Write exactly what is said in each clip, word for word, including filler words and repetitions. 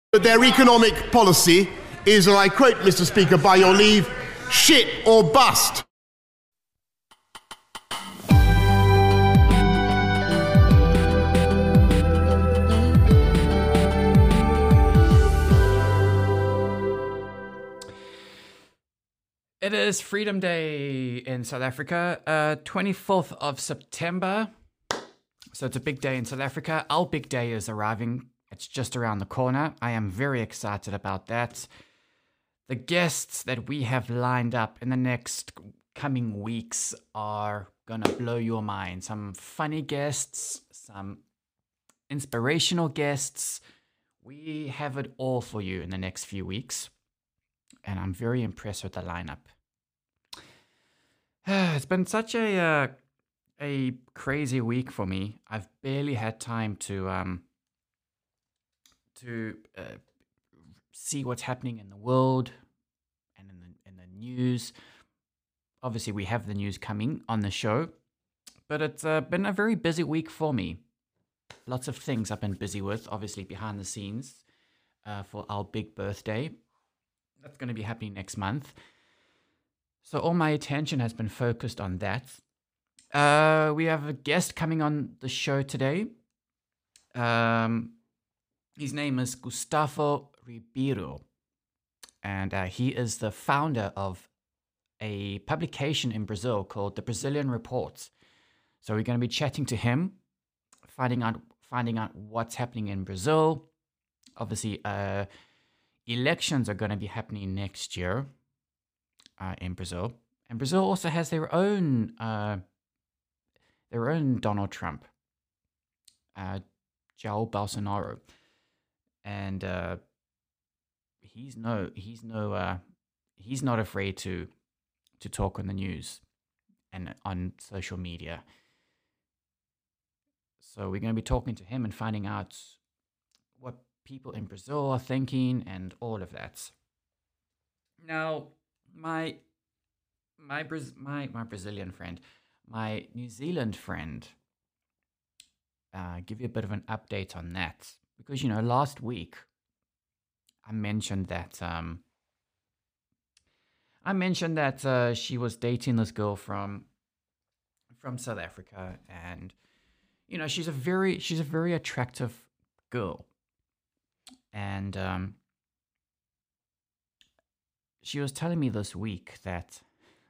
that their economic policy is, and I quote, Mister Speaker, by your leave, shit or bust. It is Freedom Day in South Africa, uh, twenty-fourth of September. So it's a big day in South Africa. Our big day is arriving. It's just around the corner. I am very excited about that. The guests that we have lined up in the next coming weeks are going to blow your mind. Some funny guests, some inspirational guests. We have it all for you in the next few weeks. And I'm very impressed with the lineup. It's been such a uh, a crazy week for me. I've barely had time to um to uh, see what's happening in the world and in the in the news. Obviously, we have the news coming on the show, but it's uh, been a very busy week for me. Lots of things I've been busy with, obviously behind the scenes, uh, for our big birthday. That's going to be happening next month. So all my attention has been focused on that. Uh, we have a guest coming on the show today. Um, his name is Gustavo Ribeiro. And uh, he is the founder of a publication in Brazil called The Brazilian Report. So we're going to be chatting to him, finding out, finding out what's happening in Brazil. Obviously, uh, elections are going to be happening next year uh, in Brazil, and Brazil also has their own uh, their own Donald Trump, uh, Jair Bolsonaro, and uh, he's no he's no uh, he's not afraid to to talk on the news and on social media. So we're going to be talking to him and finding out what people in Brazil are thinking and all of that. Now, my my Braz- my my Brazilian friend, my New Zealand friend, uh, give you a bit of an update on that, because you know last week I mentioned that um, I mentioned that uh, she was dating this girl from from South Africa, and you know she's a very she's a very attractive girl. And um, she was telling me this week that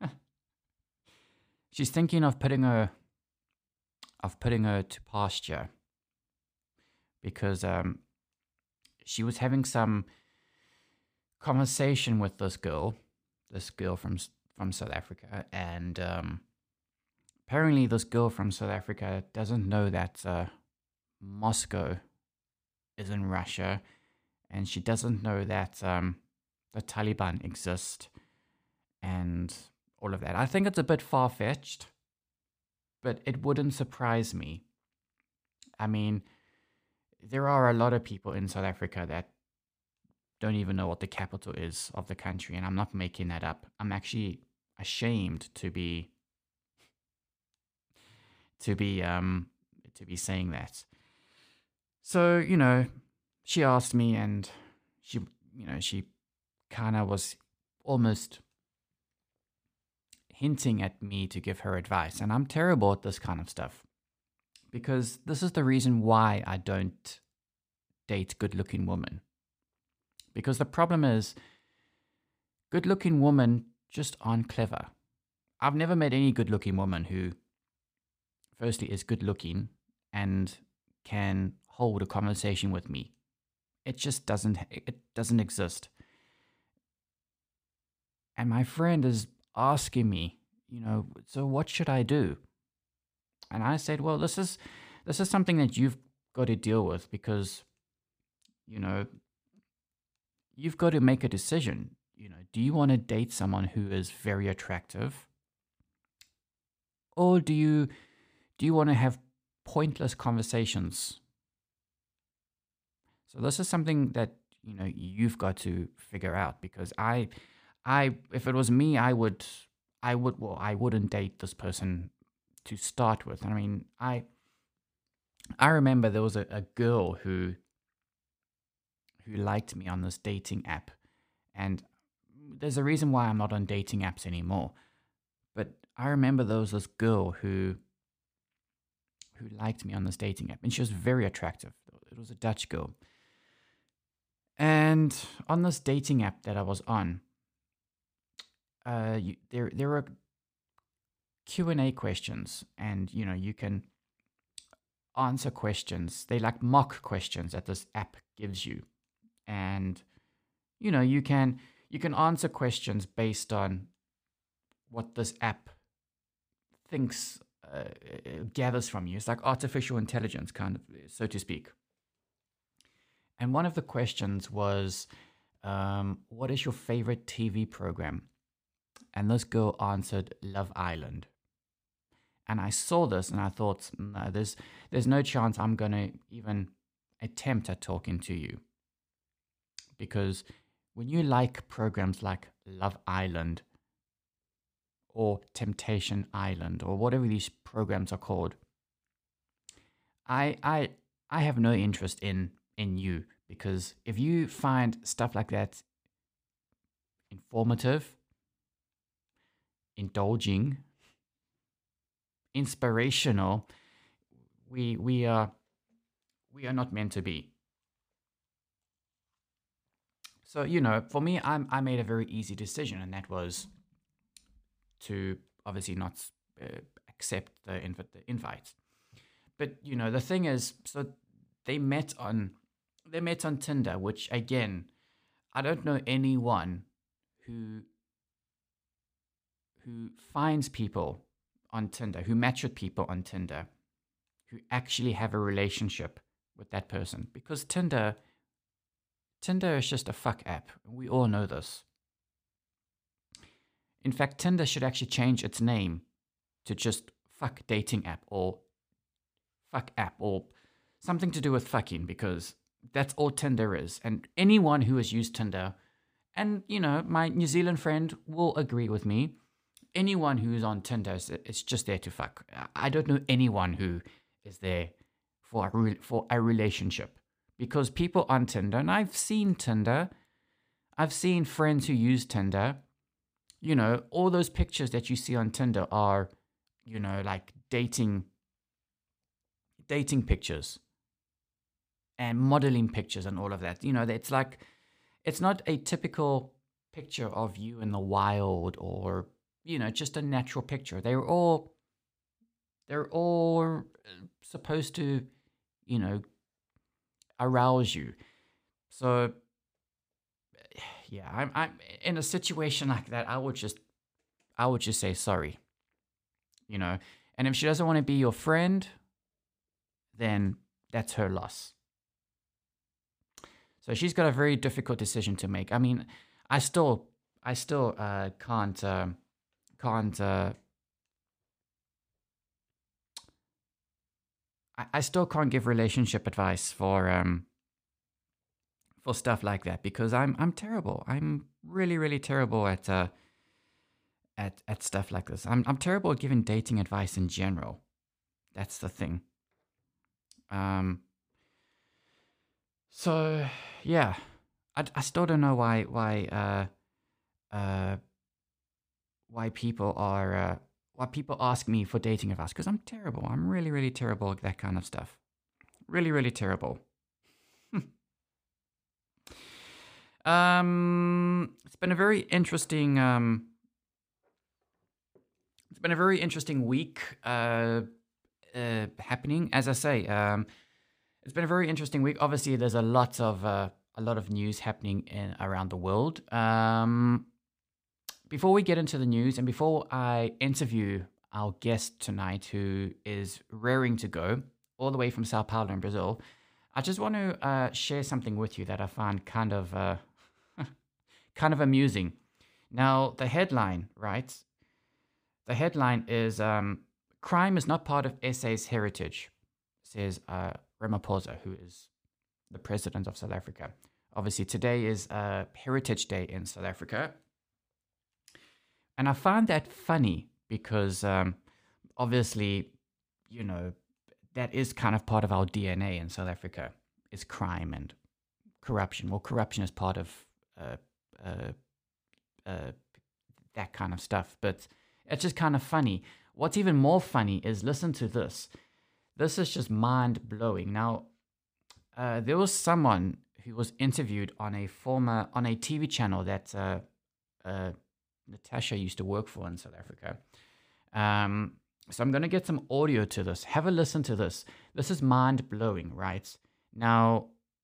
she's thinking of putting her of putting her to pasture, because um, she was having some conversation with this girl, this girl from from South Africa, and um, apparently this girl from South Africa doesn't know that uh, Moscow is in Russia. And she doesn't know that um, the Taliban exist and all of that. I think it's a bit far-fetched, but it wouldn't surprise me. I mean, there are a lot of people in South Africa that don't even know what the capital is of the country, and I'm not making that up. I'm actually ashamed to be to be um to be saying that. So, you know, she asked me, and she, you know, she kind of was almost hinting at me to give her advice. And I'm terrible at this kind of stuff, because this is the reason why I don't date good-looking women. Because the problem is, good-looking women just aren't clever. I've never met any good-looking woman who, firstly, is good-looking and can hold a conversation with me. It just doesn't, it doesn't exist. And my friend is asking me, you know, so what should I do? And I said, well, this is, this is something that you've got to deal with, because, you know, you've got to make a decision. You know, do you want to date someone who is very attractive? Or do you, do you want to have pointless conversations? So this is something that, you know, you've got to figure out, because I, I, if it was me, I would, I would, well, I wouldn't date this person to start with. I mean, I, I remember there was a, a girl who, who liked me on this dating app. And there's a reason why I'm not on dating apps anymore. But I remember there was this girl who who liked me on this dating app, and she was very attractive. It was a Dutch girl. And on this dating app that I was on, uh, you, there there were Q and A questions, and you know you can answer questions. They like mock questions that this app gives you, and you know you can you can answer questions based on what this app thinks uh, gathers from you. It's like artificial intelligence, kind of, so to speak. And one of the questions was, um, what is your favorite T V program? And this girl answered Love Island. And I saw this and I thought, no, there's, there's no chance I'm going to even attempt at talking to you. Because when you like programs like Love Island or Temptation Island or whatever these programs are called, I I I have no interest in in you, because if you find stuff like that informative, indulging, inspirational, we we are we are not meant to be. So, you know, for me, I'm, I made a very easy decision, and that was to obviously not uh, accept the, inv- the invite. But, you know, the thing is, so they met on they met on Tinder, which, again, I don't know anyone who who finds people on Tinder, who match with people on Tinder, who actually have a relationship with that person. Because Tinder... Tinder is just a fuck app. We all know this. In fact, Tinder should actually change its name to just fuck dating app or fuck app or something to do with fucking, because that's all Tinder is. And anyone who has used Tinder, and you know, my New Zealand friend will agree with me, anyone who's on Tinder is it's just there to fuck. I don't know anyone who is there for a, re- for a relationship. Because people on Tinder, and I've seen Tinder, I've seen friends who use Tinder, you know, all those pictures that you see on Tinder are, you know, like dating, dating pictures and modeling pictures and all of that. You know, it's like, it's not a typical picture of you in the wild or, you know, just a natural picture. They're all, they're all supposed to, you know, arouse you. So yeah, I'm I'm in a situation like that, I would just I would just say sorry. You know, and if she doesn't want to be your friend, then that's her loss. So she's got a very difficult decision to make. I mean, I still I still uh can't um can't uh I still can't give relationship advice for um for stuff like that, because I'm I'm terrible. I'm really really terrible at uh at at stuff like this. I'm I'm terrible at giving dating advice in general. That's the thing. Um. So yeah, I, I still don't know why why uh uh why people are. Uh, Why people ask me for dating advice, because I'm terrible. I'm really, really terrible at that kind of stuff. Really, really terrible. um, it's been a very interesting. Um, it's been a very interesting week. Uh, uh, happening, as I say. Um, it's been a very interesting week. Obviously, there's a lot of uh, a lot of news happening in around the world. Um. Before we get into the news, and before I interview our guest tonight, who is raring to go all the way from Sao Paulo in Brazil, I just want to uh, share something with you that I find kind of uh, kind of amusing. Now, the headline, right? The headline is um, "Crime is not part of S A's heritage," says uh, Ramaphosa, who is the president of South Africa. Obviously, today is uh, Heritage Day in South Africa. And I find that funny because um, obviously, you know, that is kind of part of our D N A in South Africa, is crime and corruption. Well, corruption is part of uh, uh, uh, that kind of stuff, but it's just kind of funny. What's even more funny is listen to this. This is just mind-blowing. Now, uh, there was someone who was interviewed on a former, on a T V channel that uh, uh, Natasha used to work for in South Africa. Um, so I'm going to get some audio to this. Have a listen to this. This is mind-blowing, right? Now,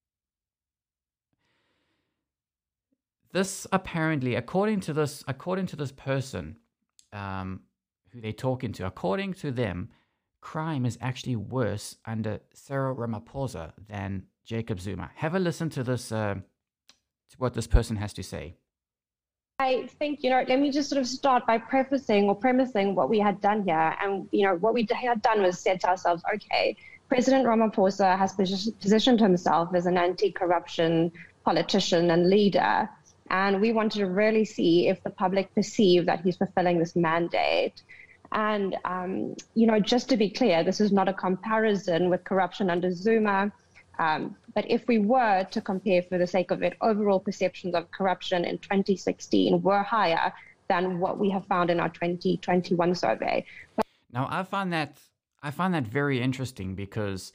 this apparently, according to this, according to this person um, who they're talking to, according to them, crime is actually worse under Cyril Ramaphosa than Jacob Zuma. Have a listen to this, uh, to what this person has to say. I think, you know, let me just sort of start by prefacing or premising what we had done here. And, you know, what we had done was said to ourselves, okay, President Ramaphosa has positioned himself as an anti-corruption politician and leader. And we wanted to really see if the public perceive that he's fulfilling this mandate. And, um, you know, just to be clear, this is not a comparison with corruption under Zuma. Um, but if we were to compare for the sake of it, overall perceptions of corruption in twenty sixteen were higher than what we have found in our twenty twenty-one survey. But now, I find that I find that very interesting because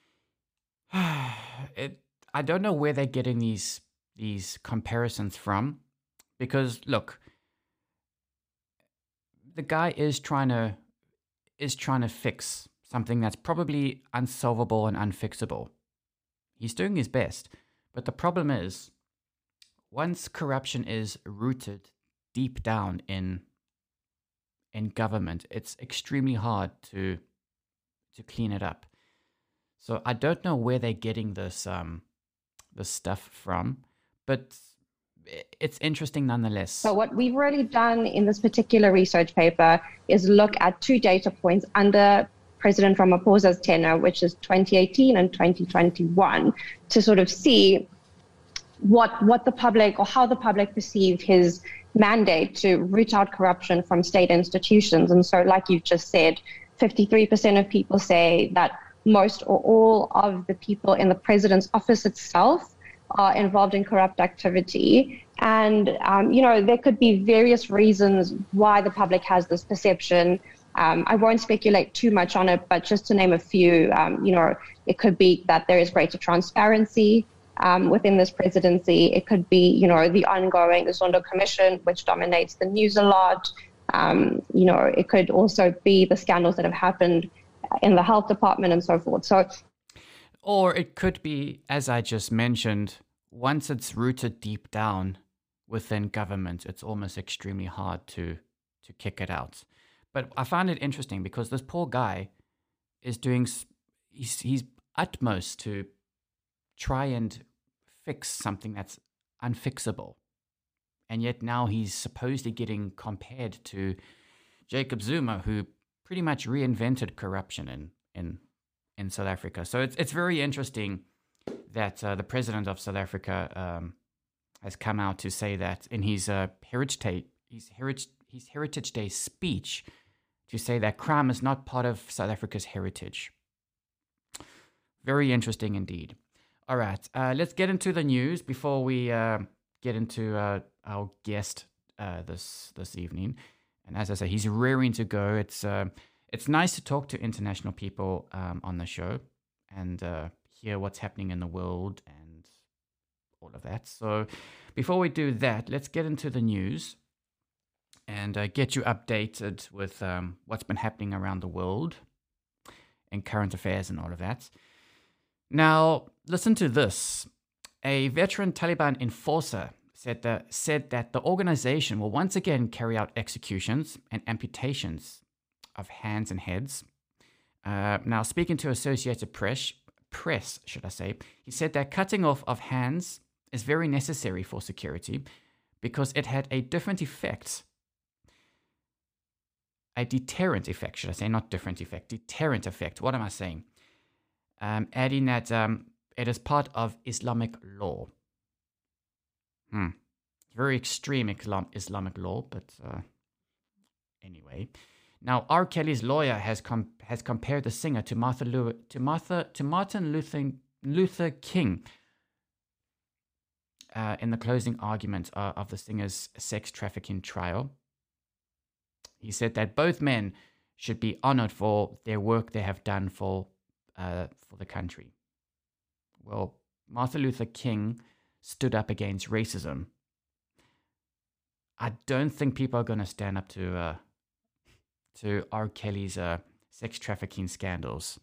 it. I don't know where they're getting these these comparisons from, because look, the guy is trying to is trying to fix something that's probably unsolvable and unfixable. He's doing his best, but the problem is, once corruption is rooted deep down in in government, it's extremely hard to to clean it up. So I don't know where they're getting this um this stuff from, but it's interesting nonetheless. So what we've really done in this particular research paper is look at two data points under President Ramaphosa's tenure, which is twenty eighteen and twenty twenty-one, to sort of see what what the public or how the public perceived his mandate to root out corruption from state institutions. And so, like you've just said, fifty-three percent of people say that most or all of the people in the president's office itself are involved in corrupt activity. And, um, you know, there could be various reasons why the public has this perception. Um, I won't speculate too much on it, but just to name a few, um, you know, it could be that there is greater transparency um, within this presidency. It could be, you know, the ongoing Zondo Commission, which dominates the news a lot. Um, you know, it could also be the scandals that have happened in the health department and so forth. So, or it could be, as I just mentioned, once it's rooted deep down within government, it's almost extremely hard to to kick it out. But I find it interesting because this poor guy is doing he's, he's utmost to try and fix something that's unfixable. And yet now he's supposedly getting compared to Jacob Zuma, who pretty much reinvented corruption in in, in South Africa. So it's it's very interesting that uh, the president of South Africa um, has come out to say that in his uh, heritage day, his heritage his Heritage Day speech, to say that crime is not part of South Africa's heritage. Very interesting indeed. All right, uh, let's get into the news before we uh, get into uh, our guest uh, this this evening. And as I say, he's raring to go. It's uh, it's nice to talk to international people um, on the show and uh, hear what's happening in the world and all of that. So before we do that, let's get into the news and uh, get you updated with um, what's been happening around the world and current affairs and all of that. Now, listen to this. A veteran Taliban enforcer said that, said that the organization will once again carry out executions and amputations of hands and heads. Uh, now, speaking to Associated Press, press, should I say, he said that cutting off of hands is very necessary for security because it had a different effect. A deterrent effect, should I say, not different effect, deterrent effect. What am I saying? Um, adding that um, it is part of Islamic law. Hmm. Very extreme Islam, Islamic law, but uh, anyway. Now, R. Kelly's lawyer has com- has compared the singer to Martha Lu- to Martha to Martin Luther Luther King. uh, in the closing argument uh, of the singer's sex trafficking trial. He said that both men should be honored for their work they have done for uh, for the country. Well, Martin Luther King stood up against racism. I don't think people are going to stand up to uh, to R. Kelly's uh, sex trafficking scandals.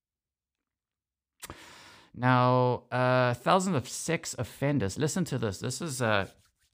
Now, uh, thousands of sex offenders. Listen to this. This is uh,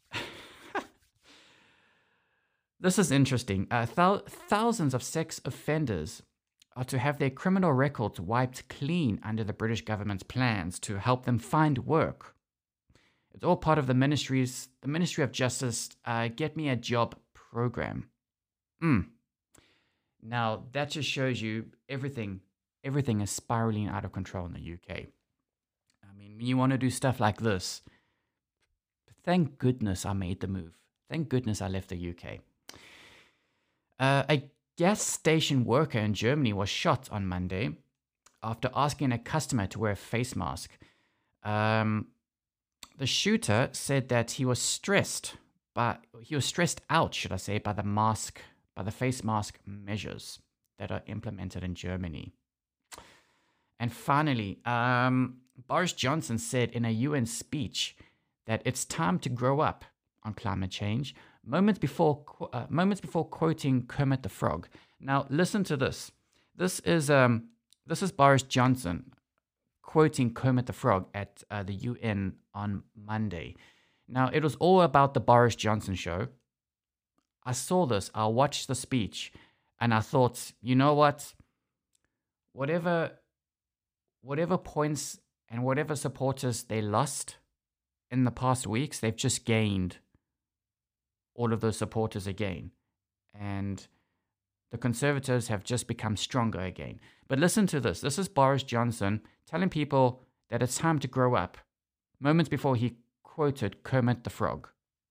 this is interesting. Uh, thou- thousands of sex offenders are to have their criminal records wiped clean under the British government's plans to help them find work. It's all part of the ministry's, the Ministry of Justice uh, Get Me a Job program. Mm. Now, that just shows you everything, everything is spiraling out of control in the U K. I mean, when you want to do stuff like this, thank goodness I made the move. Thank goodness I left the U K. Uh, a gas station worker in Germany was shot on Monday after asking a customer to wear a face mask. Um... The shooter said that he was stressed, but he was stressed out, should I say, by the mask, by the face mask measures that are implemented in Germany. And finally, um, Boris Johnson said in a U N speech that it's time to grow up on climate change. Moments before, uh, moments before quoting Kermit the Frog. Now, listen to this. This is um, this is Boris Johnson quoting Kermit the Frog at uh, the U N on Monday. Now, it was all about the Boris Johnson show. I saw this, I watched the speech, and I thought, you know what? Whatever, whatever points and whatever supporters they lost in the past weeks, they've just gained all of those supporters again. And the Conservatives have just become stronger again. But listen to this. This is Boris Johnson telling people that it's time to grow up, moments before he quoted Kermit the Frog.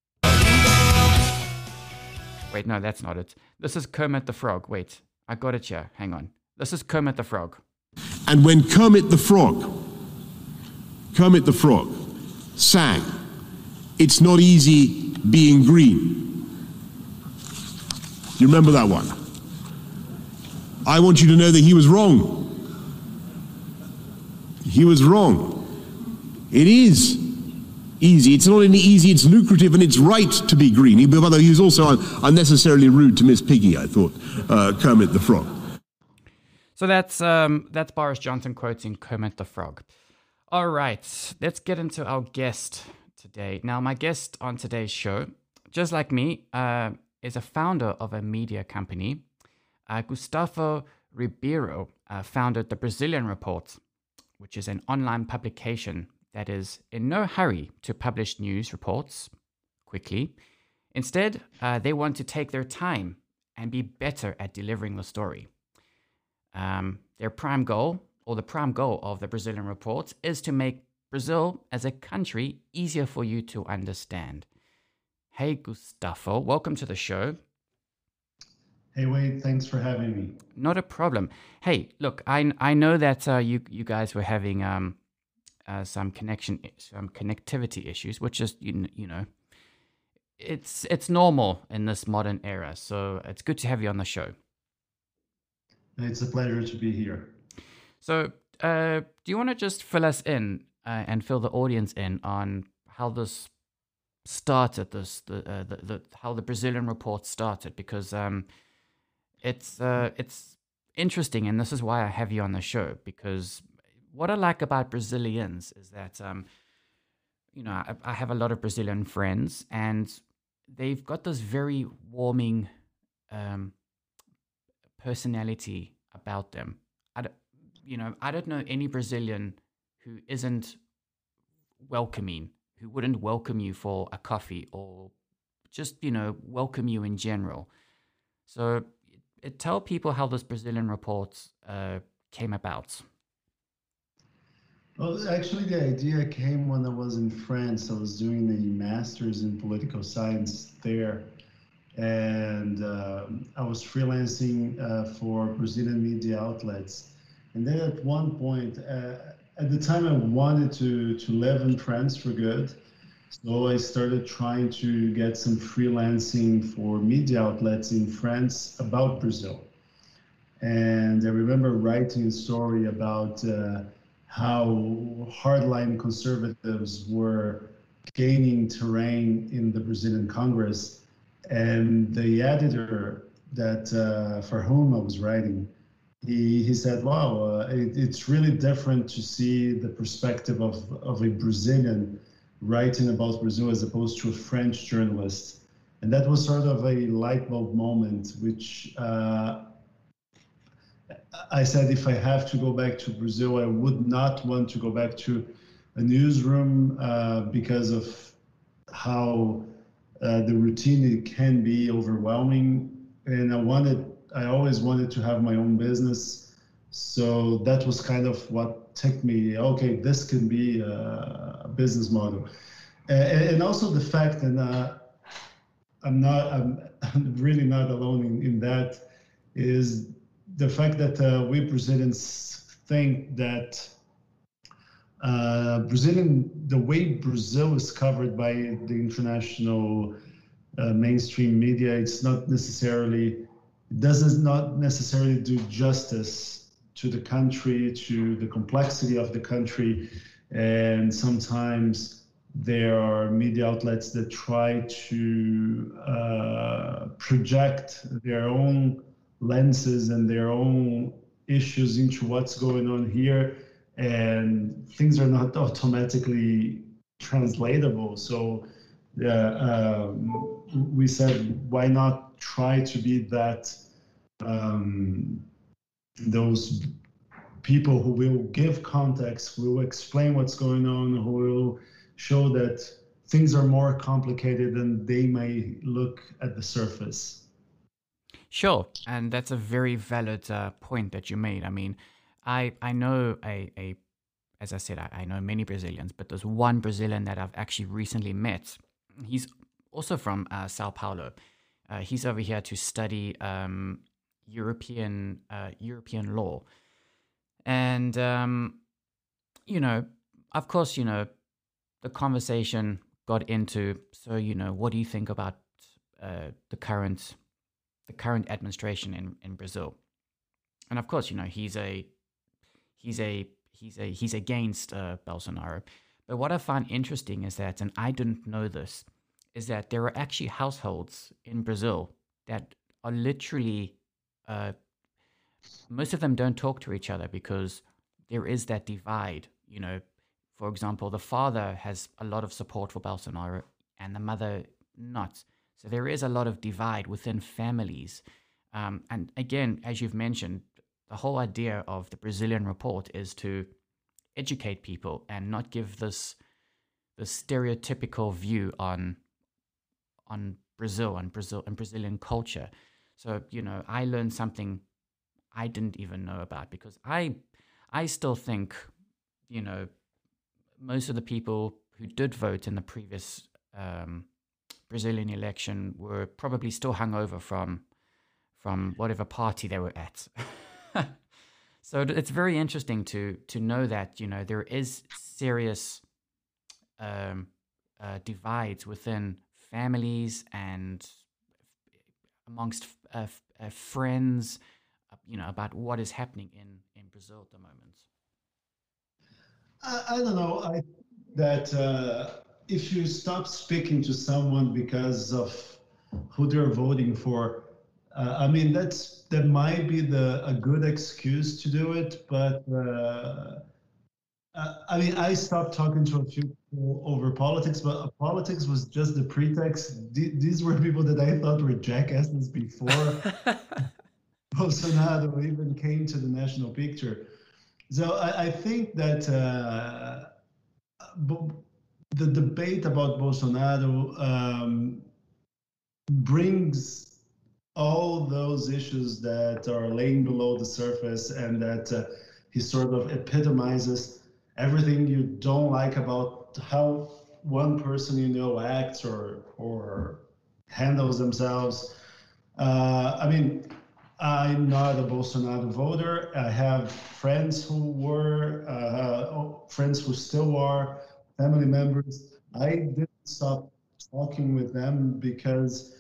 Wait, no, that's not it. This is Kermit the Frog. Wait, I got it here. Hang on. This is Kermit the Frog. And when Kermit the Frog, Kermit the Frog sang, "It's not easy being green." You remember that one? I want you to know that he was wrong. He was wrong. It is easy. It's not only easy, it's lucrative, and it's right to be green. Although he was also un- unnecessarily rude to Miss Piggy, I thought, uh, Kermit the Frog. So that's um, that's Boris Johnson quoting Kermit the Frog. All right, let's get into our guest today. Now, my guest on today's show, just like me, uh, is a founder of a media company. Uh, Gustavo Ribeiro uh, founded the Brazilian Report, which is an online publication that is in no hurry to publish news reports quickly. Instead, uh, they want to take their time and be better at delivering the story. Um, their prime goal, or the prime goal of the Brazilian Report, is to make Brazil as a country easier for you to understand. Hey, Gustavo, welcome to the show. Hey, Wade, thanks for having me. Not a problem. Hey, look, I I know that uh, you you guys were having um uh, some connection some connectivity issues, which is you you know, it's it's normal in this modern era. So it's good to have you on the show. It's a pleasure to be here. So, uh, do you want to just fill us in uh, and fill the audience in on how this started, this the uh, the, the how the Brazilian Report started? Because um. It's uh, it's interesting, and this is why I have you on the show, because what I like about Brazilians is that, um, you know, I, I have a lot of Brazilian friends, and they've got this very warming um, personality about them. I don't, you know, I don't know any Brazilian who isn't welcoming, who wouldn't welcome you for a coffee or just, you know, welcome you in general. So It, tell people how this Brazilian Report uh, came about. Well, actually, the idea came when I was in France. I was doing a master's in political science there, and uh, I was freelancing uh, for Brazilian media outlets. And then at one point, uh, at the time I wanted to, to live in France for good, So I started trying to get some freelancing for media outlets in France about Brazil. And I remember writing a story about uh, how hardline conservatives were gaining terrain in the Brazilian Congress. And the editor that uh, for whom I was writing, he, he said, wow, uh, it, it's really different to see the perspective of, of a Brazilian writing about Brazil as opposed to a French journalist. And that was sort of a light bulb moment, which uh, I said, if I have to go back to Brazil, I would not want to go back to a newsroom uh, because of how uh, the routine can be overwhelming. And I wanted, I always wanted to have my own business. So that was kind of what took me, okay, this can be a business model. And, and also the fact that uh, I'm not, I'm, I'm really not alone in, in that, is the fact that uh, we Brazilians think that uh, Brazilian, the way Brazil is covered by the international uh, mainstream media, it's not necessarily, it does not necessarily do justice to the country, to the complexity of the country. And sometimes there are media outlets that try to uh, project their own lenses and their own issues into what's going on here, and things are not automatically translatable. So uh, um, we said, why not try to be that um, those people who will give context, who will explain what's going on, who will show that things are more complicated than they may look at the surface. Sure, and that's a very valid uh, point that you made. I mean, I I know a, a as I said, I, I know many Brazilians, but there's one Brazilian that I've actually recently met. He's also from uh, Sao Paulo. Uh, he's over here to study um, European uh, European law, and um, you know, of course, you know, the conversation got into. So, you know, what do you think about uh, the current the current administration in, in Brazil? And of course, you know, he's a he's a he's a he's against uh, Bolsonaro. But what I find interesting is that, and I didn't know this, is that there are actually households in Brazil that are literally uh, most of them don't talk to each other because there is that divide. You know, for example, the father has a lot of support for Bolsonaro and the mother not. So there is a lot of divide within families. Um, and again, as you've mentioned, the whole idea of the Brazilian report is to educate people and not give this the stereotypical view on on Brazil and Brazil and Brazilian culture. So, you know, I learned something I didn't even know about, because I I still think, you know, most of the people who did vote in the previous um, Brazilian election were probably still hungover from from whatever party they were at. So it's very interesting to to know that, you know, there is serious um, uh, divides within families and amongst uh, uh, friends, uh, you know, about what is happening in, in Brazil at the moment. I, I don't know. I think that uh, if you stop speaking to someone because of who they're voting for, uh, I mean, that's that might be the a good excuse to do it. But uh, I mean, I stopped talking to a few people over politics, but politics was just the pretext. D- these were people that I thought were jackasses before Bolsonaro even came to the national picture. So I, I think that uh, the debate about Bolsonaro um, brings all those issues that are laying below the surface, and that uh, he sort of epitomizes everything you don't like about how one person you know acts or or handles themselves. Uh, I mean, I'm not a Bolsonaro voter. I have friends who were, uh, friends who still are, family members. I didn't stop talking with them because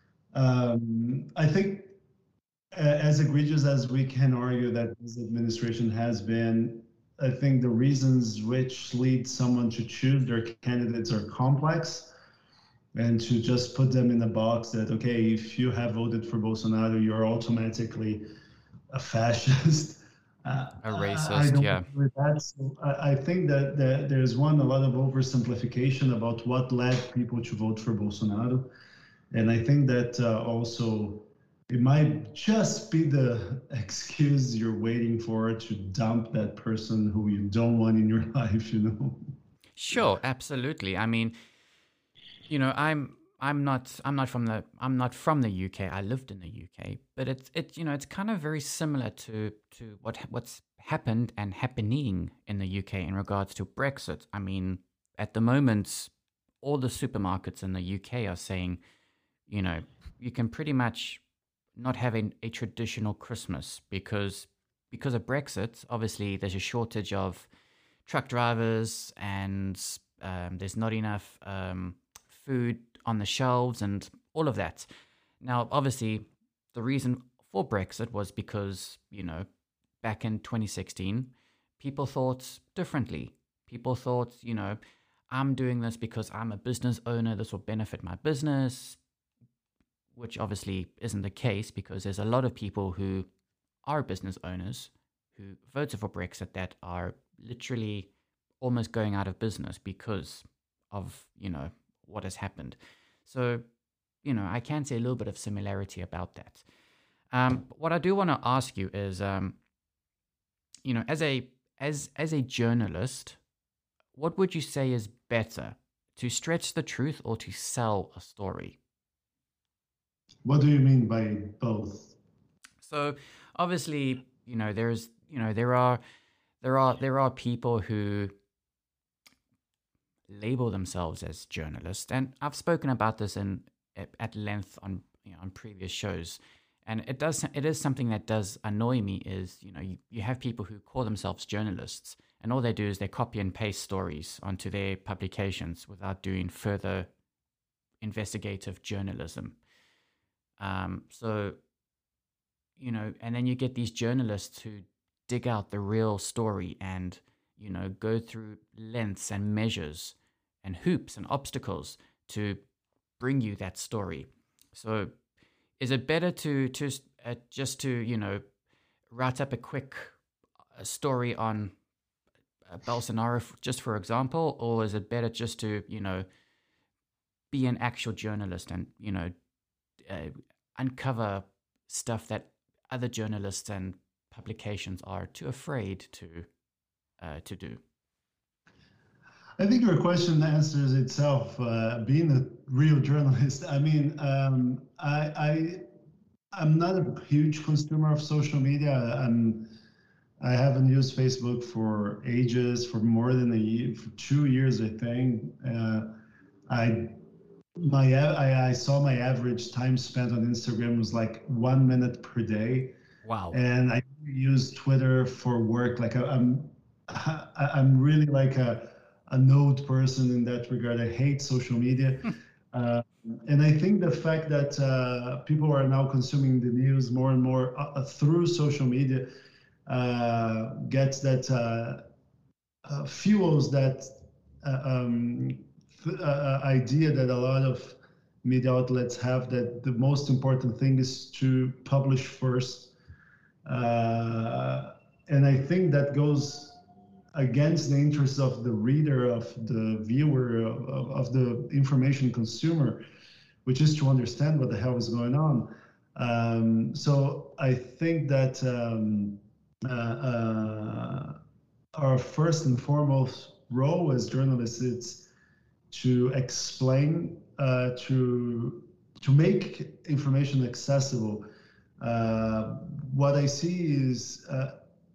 um, I think uh, as egregious as we can argue that this administration has been, I think the reasons which lead someone to choose their candidates are complex, and to just put them in a box that, okay, if you have voted for Bolsonaro, you're automatically a fascist. Uh, A racist, I don't yeah. agree with that. So I, I think that, that there's one, a lot of oversimplification about what led people to vote for Bolsonaro. And I think that uh, also it might just be the excuse you're waiting for to dump that person who you don't want in your life, you know? Sure, absolutely. I mean, you know, I'm I'm not I'm not from the I'm not from the U K. I lived in the U K, but it's it you know it's kind of very similar to to what what's happened and happening in the U K in regards to Brexit. I mean, at the moment, all the supermarkets in the U K are saying, you know, you can pretty much not have a, a traditional Christmas because because of Brexit. Obviously, there's a shortage of truck drivers, and um, there's not enough um, food on the shelves and all of that. Now, obviously, the reason for Brexit was because, you know, back in twenty sixteen, people thought differently. People thought, you know, I'm doing this because I'm a business owner. This will benefit my business, which obviously isn't the case because there's a lot of people who are business owners who voted for Brexit that are literally almost going out of business because of, you know, what has happened. So, you know, I can say a little bit of similarity about that. Um, what I do want to ask you is, um, you know, as a as as a journalist, what would you say is better, to stretch the truth or to sell a story? What do you mean by both? So obviously, you know, there's, you know, there are, there are, there are people who label themselves as journalists, and I've spoken about this in at length on, you know, on previous shows, and it does, it is something that does annoy me. Is, you know, you, you have people who call themselves journalists, and all they do is they copy and paste stories onto their publications without doing further investigative journalism. Um, so, you know, and then you get these journalists who dig out the real story and, you know, go through lengths and measures and hoops and obstacles to bring you that story. So is it better to, to uh, just to, you know, write up a quick uh, story on uh, Bolsonaro, just for example, or is it better just to, you know, be an actual journalist and, you know, uh, uncover stuff that other journalists and publications are too afraid to uh, to do? I think your question answers itself. Uh, being a real journalist, I mean, um, I, I I'm not a huge consumer of social media. I'm I haven't used Facebook for ages, for more than a year, for two years, I think. Uh, I my I, I saw my average time spent on Instagram was like one minute per day. Wow. And I use Twitter for work. Like I, I'm I, I'm really like a a node person in that regard. I hate social media. uh, and I think the fact that uh, people are now consuming the news more and more uh, through social media uh, gets that uh, uh, fuels that uh, um, th- uh, idea that a lot of media outlets have, that the most important thing is to publish first. Uh, and I think that goes against the interests of the reader, of the viewer, of, of the information consumer, which is to understand what the hell is going on. Um, so I think that um, uh, uh, our first and foremost role as journalists is to explain, uh, to to make information accessible. Uh, what I see is uh,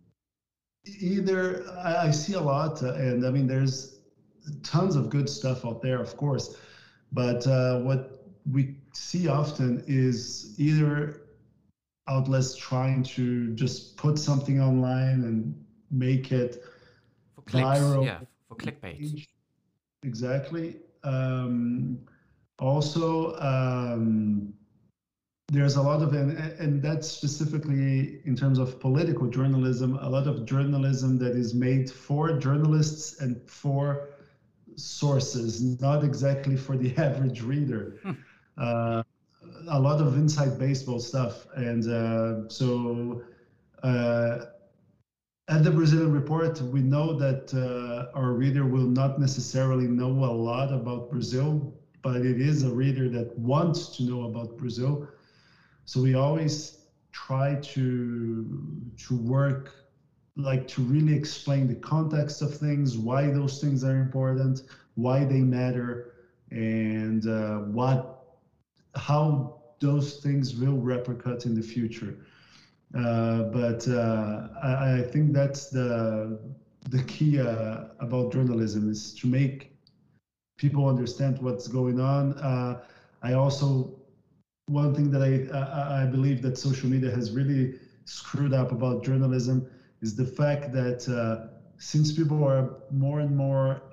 either I, I see a lot, uh, and I mean, there's tons of good stuff out there, of course, but uh, what we see often is either outlets trying to just put something online and make it For clicks, viral. yeah, for clickbait. Exactly. um, also, um, there's a lot of, and, and that's specifically in terms of political journalism, a lot of journalism that is made for journalists and for sources, not exactly for the average reader. Hmm. Uh, a lot of inside baseball stuff. And uh, so uh, at the Brazilian Report, we know that uh, our reader will not necessarily know a lot about Brazil, but it is a reader that wants to know about Brazil. So we always try to to work, like to really explain the context of things, why those things are important, why they matter, and uh, what, how those things will repercute in the future. Uh, but uh, I, I think that's the the key uh, about journalism, is to make people understand what's going on. Uh, I also, one thing that I, I I believe that social media has really screwed up about journalism is the fact that uh, since people are more and more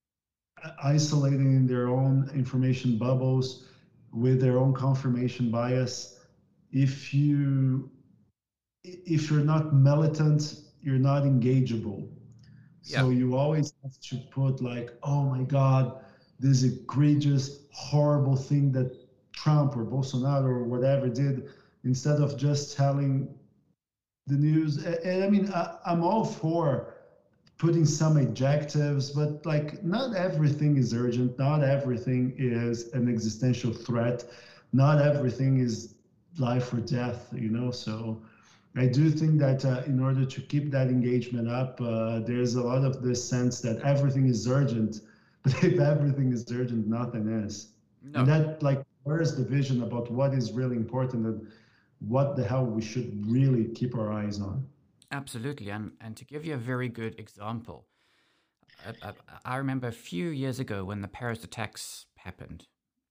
isolating in their own information bubbles with their own confirmation bias, if you if you're not militant, you're not engageable. So yeah. You always have to put like, oh my God, this egregious, horrible thing that Trump or Bolsonaro or whatever did, instead of just telling the news. And I mean, I, I'm all for putting some adjectives, but like not everything is urgent. Not everything is an existential threat. Not everything is life or death, you know? So I do think that uh, in order to keep that engagement up, uh, there's a lot of this sense that everything is urgent, but if everything is urgent, nothing is. No. And that like blurs the vision about what is really important and what the hell we should really keep our eyes on. Absolutely. And, and to give you a very good example, I, I, I remember a few years ago when the Paris attacks happened,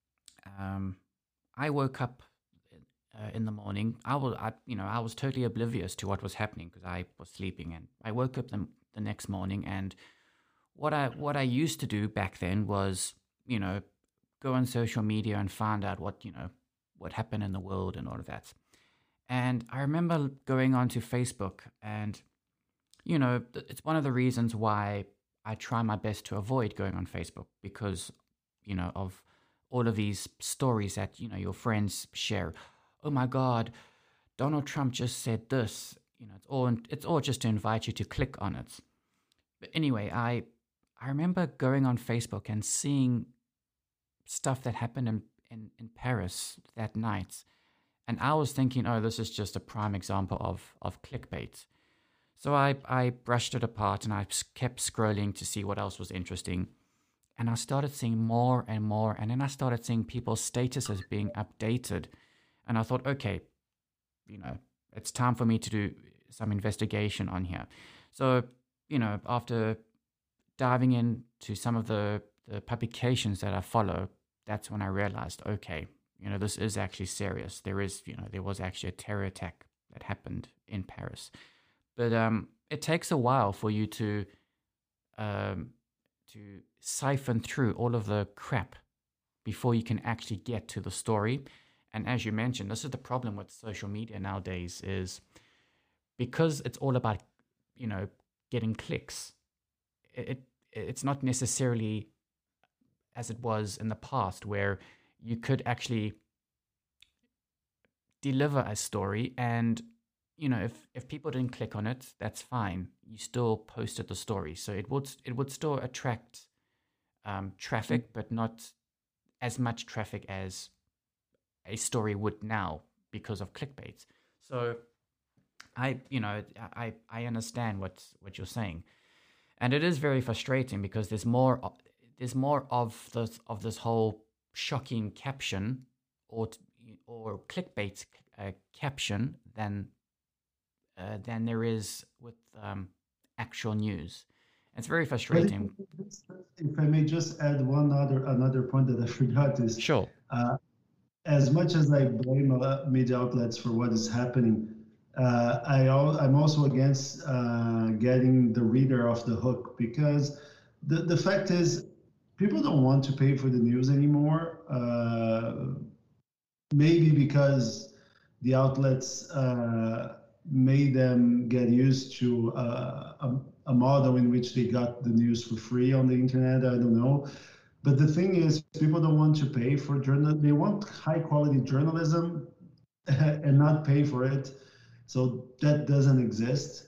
um, I woke up uh, in the morning. I was, I, you know, I was totally oblivious to what was happening because I was sleeping, and I woke up the, the next morning, and what I what I used to do back then was, you know, go on social media and find out what, you know, what happened in the world and all of that. And I remember going onto Facebook, and, you know, it's one of the reasons why I try my best to avoid going on Facebook, because, you know, of all of these stories that, you know, your friends share. Oh my God, Donald Trump just said this. You know, it's all it's all just to invite you to click on it. But anyway, I I remember going on Facebook and seeing stuff that happened in, in, in Paris that night. And I was thinking, oh, this is just a prime example of, of clickbait. So I, I brushed it apart, and I kept scrolling to see what else was interesting. And I started seeing more and more. And then I started seeing people's statuses being updated. And I thought, okay, you know, it's time for me to do some investigation on here. So, you know, after diving into some of the, the publications that I follow, that's when I realized, okay, you know, this is actually serious. There is, you know, there was actually a terror attack that happened in Paris. But um, it takes a while for you to um, to siphon through all of the crap before you can actually get to the story. And as you mentioned, this is the problem with social media nowadays, is because it's all about, you know, getting clicks. It, it it's not necessarily as it was in the past, where you could actually deliver a story, and, you know, if, if people didn't click on it, that's fine. You still posted the story. So it would it would still attract um, traffic, but not as much traffic as a story would now because of clickbait. So I, you know, I, I understand what, what you're saying. And it is very frustrating because there's more there's more of this of this whole shocking caption or or clickbait uh, caption than uh, than there is with um, actual news. It's very frustrating. If I may just add one other another point that I forgot is sure. Uh, as much as I blame uh, media outlets for what is happening, uh, I al- I'm also against uh, getting the reader off the hook, because the the fact is, people don't want to pay for the news anymore. Uh, maybe because the outlets uh, made them get used to uh, a, a model in which they got the news for free on the internet. I don't know. But the thing is, people don't want to pay for journal. They want high quality journalism and not pay for it. So that doesn't exist.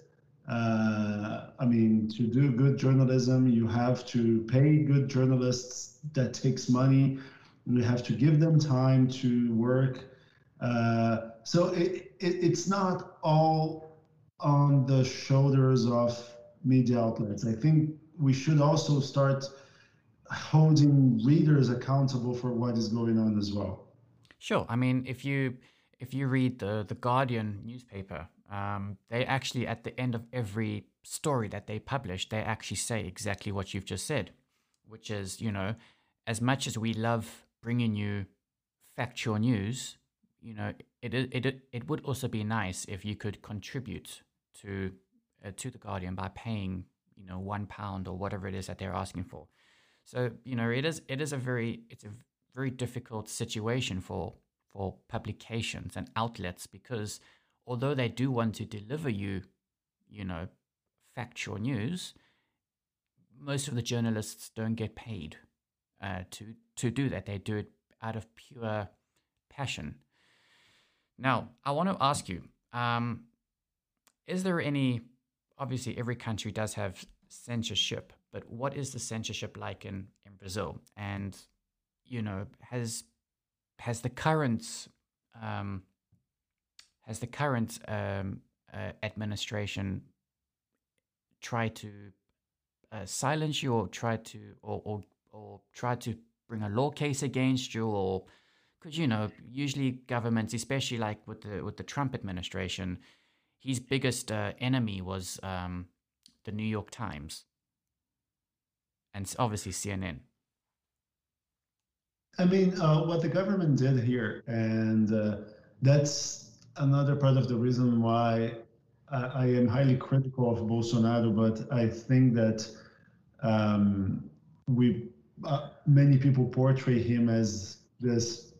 Uh, I mean, to do good journalism, you have to pay good journalists. That takes money. You have to give them time to work. Uh, so it, it, it's not all on the shoulders of media outlets. I think we should also start holding readers accountable for what is going on as well. Sure. I mean, if you if you read the the Guardian newspaper, um, they actually at the end of every story that they publish, they actually say exactly what you've just said, which is, you know, as much as we love bringing you factual news, you know, it it it, it would also be nice if you could contribute to uh, to the Guardian by paying, you know, one pound or whatever it is that they're asking for. So, you know, it is it is a very it's a very difficult situation for for publications and outlets, because although they do want to deliver you, you know, factual news, most of the journalists don't get paid uh, to to do that. They do it out of pure passion. Now, I want to ask you, um, is there any, obviously every country does have censorship, but what is the censorship like in, in Brazil? And, you know, has has the current um, has the current um, uh, administration tried to uh, silence you, or tried to, or, or or try to bring a law case against you, or because, you know, usually governments, especially like with the with the Trump administration, his biggest uh, enemy was um, the New York Times and obviously C N N. I mean, uh, what the government did here, and uh, that's another part of the reason why I, I am highly critical of Bolsonaro, but I think that um, we uh, many people portray him as this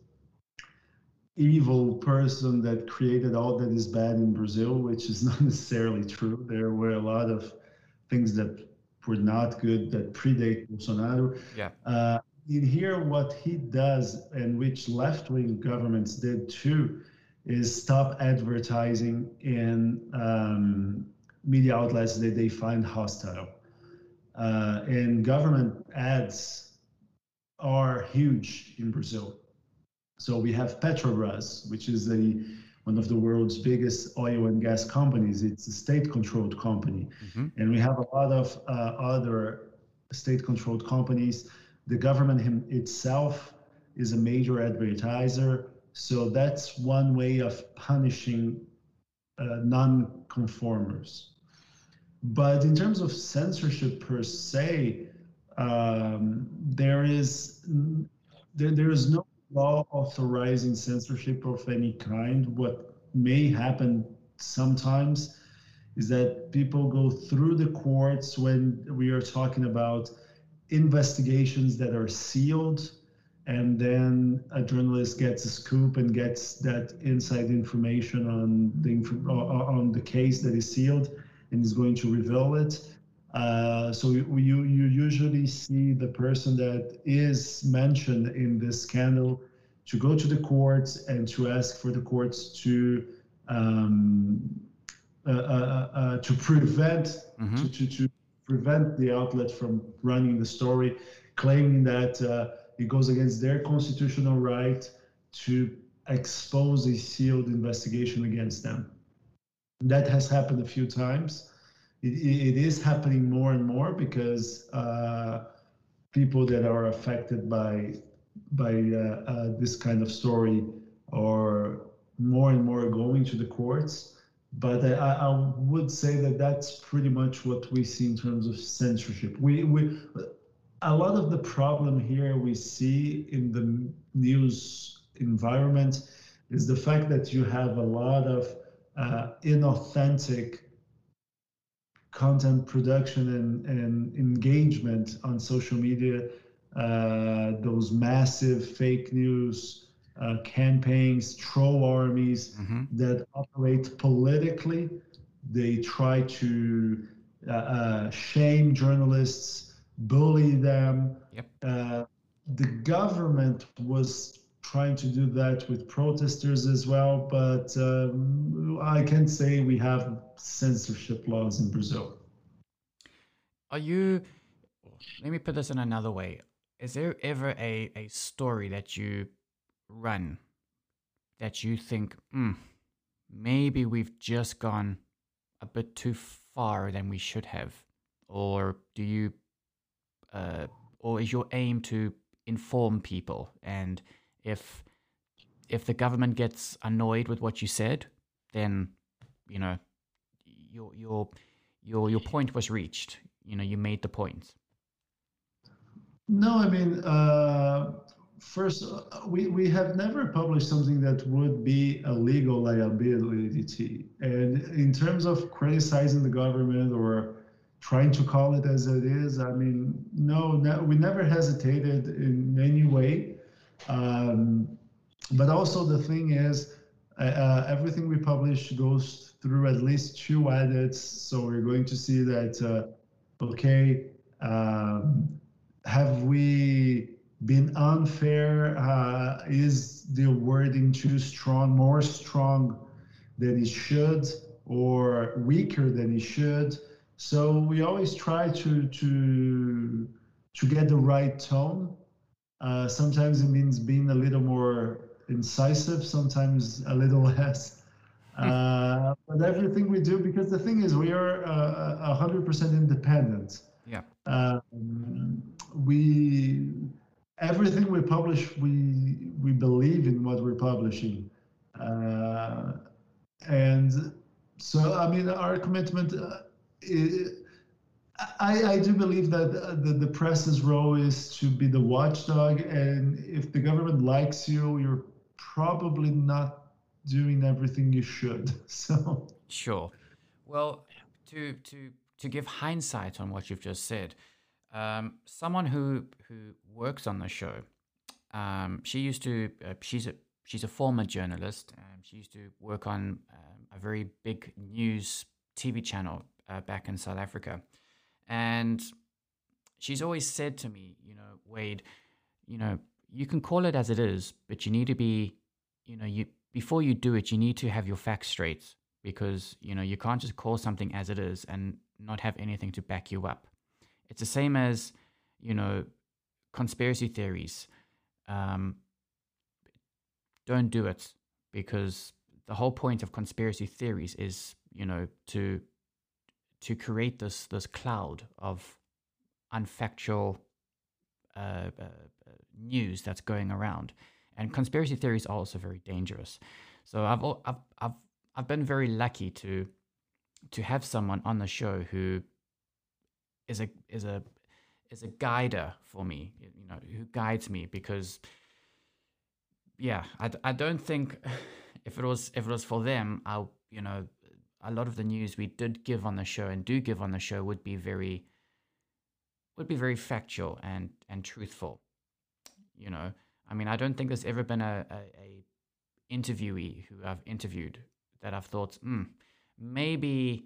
evil person that created all that is bad in Brazil, which is not necessarily true. There were a lot of things that were not good that predate Bolsonaro. Yeah. Uh, in here, what he does, and which left-wing governments did too, is stop advertising in um, media outlets that they find hostile. Uh, and government ads are huge in Brazil. So we have Petrobras, which is a one of the world's biggest oil and gas companies. It's a state-controlled company. Mm-hmm. And we have a lot of uh, other state-controlled companies. The government him, itself is a major advertiser. So that's one way of punishing uh, non-conformers. But in terms of censorship per se, um, there is there, there is no law authorizing censorship of any kind. What may happen sometimes is that people go through the courts when we are talking about investigations that are sealed, and then a journalist gets a scoop and gets that inside information on the on the case that is sealed and is going to reveal it. Uh, so you, you you usually see the person that is mentioned in this scandal to go to the courts and to ask for the courts to um, uh, uh, uh, to prevent mm-hmm. to, to to prevent the outlet from running the story, claiming that uh, it goes against their constitutional right to expose a sealed investigation against them. That has happened a few times. It, it is happening more and more because uh, people that are affected by by uh, uh, this kind of story are more and more going to the courts. But I, I would say that that's pretty much what we see in terms of censorship. We we a lot of the problem here we see in the news environment is the fact that you have a lot of uh, inauthentic content production and, and engagement on social media uh, those massive fake news uh, campaigns, troll armies Mm-hmm. that operate politically. They try to uh, uh, shame journalists, bully them. Yep. Uh, the government was trying to do that with protesters as well, but um, I can say we have censorship laws in Brazil. Are you, let me put this in another way. Is there ever a, a story that you run that you think, hmm, maybe we've just gone a bit too far than we should have? Or do you, uh, or is your aim to inform people? And if if the government gets annoyed with what you said, then, you know, your your your your point was reached. You know, you made the point. No, I mean, uh, first, uh, we, we have never published something that would be a legal liability. And in terms of criticizing the government or trying to call it as it is, I mean, no, no we never hesitated in any way. Um, but also the thing is, uh, everything we publish goes through at least two edits. So we're going to see that, uh, okay, um, have we been unfair? Uh, is the wording too strong, more strong than it should, or weaker than it should? So we always try to to to get the right tone. Uh, sometimes it means being a little more incisive, sometimes a little less. Uh, but everything we do, because the thing is, we are a hundred percent independent. Yeah. Um, we everything we publish, we we believe in what we're publishing, uh, and so I mean our commitment. Uh, it, I, I do believe that the, the press's role is to be the watchdog, and if the government likes you, you're probably not doing everything you should. So sure. Well, to to to give hindsight on what you've just said, um, someone who who works on the show, um, she used to uh, she's a she's a former journalist. Um, she used to work on um, a very big news T V channel uh, back in South Africa. And she's always said to me, you know, Wade, you know, you can call it as it is, but you need to be, you know, you before you do it, you need to have your facts straight, because, you know, you can't just call something as it is and not have anything to back you up. It's the same as, you know, conspiracy theories. Um, don't do it, because the whole point of conspiracy theories is, you know, to to create this this cloud of unfactual uh, uh, news that's going around, and conspiracy theories are also very dangerous. So I've I've I've I've been very lucky to to have someone on the show who is a is a is a guider for me, you know, who guides me, because yeah, I, I don't think if it was if it was for them, I you know. a lot of the news we did give on the show and do give on the show would be very would be very factual and and truthful. You know, I mean, I don't think there's ever been a, a, a interviewee who I've interviewed that I've thought, hmm, maybe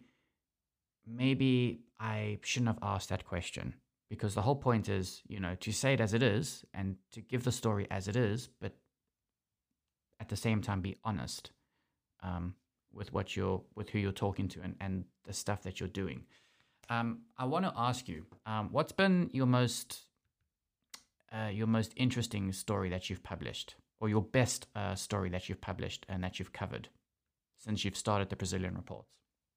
maybe I shouldn't have asked that question, because the whole point is, you know, to say it as it is and to give the story as it is, but at the same time be honest. Um, with what you're, with who you're talking to, and, and the stuff that you're doing. Um, I want to ask you, um, what's been your most, uh, your most interesting story that you've published, or your best uh, story that you've published and that you've covered since you've started the Brazilian Reports?